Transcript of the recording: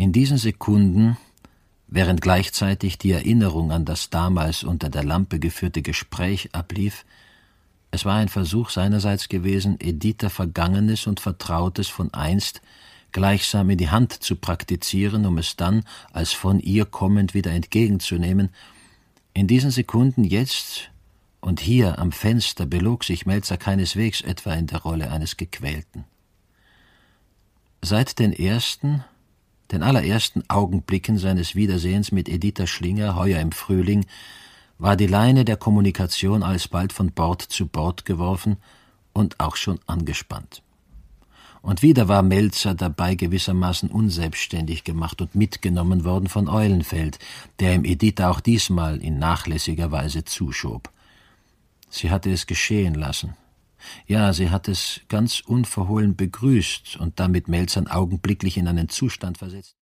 In diesen Sekunden, während gleichzeitig die Erinnerung an das damals unter der Lampe geführte Gespräch ablief, es war ein Versuch seinerseits gewesen, Editha Vergangenes und Vertrautes von einst gleichsam in die Hand zu praktizieren, um es dann, als von ihr kommend, wieder entgegenzunehmen. In diesen Sekunden jetzt und hier am Fenster belog sich Melzer keineswegs etwa in der Rolle eines Gequälten. Seit den allerersten Augenblicken seines Wiedersehens mit Editha Schlinger, heuer im Frühling, war die Leine der Kommunikation alsbald von Bord zu Bord geworfen und auch schon angespannt. Und wieder war Melzer dabei gewissermaßen unselbstständig gemacht und mitgenommen worden von Eulenfeld, der ihm Editha auch diesmal in nachlässiger Weise zuschob. Sie hatte es geschehen lassen. Ja, sie hat es ganz unverhohlen begrüßt und damit Melzern augenblicklich in einen Zustand versetzt,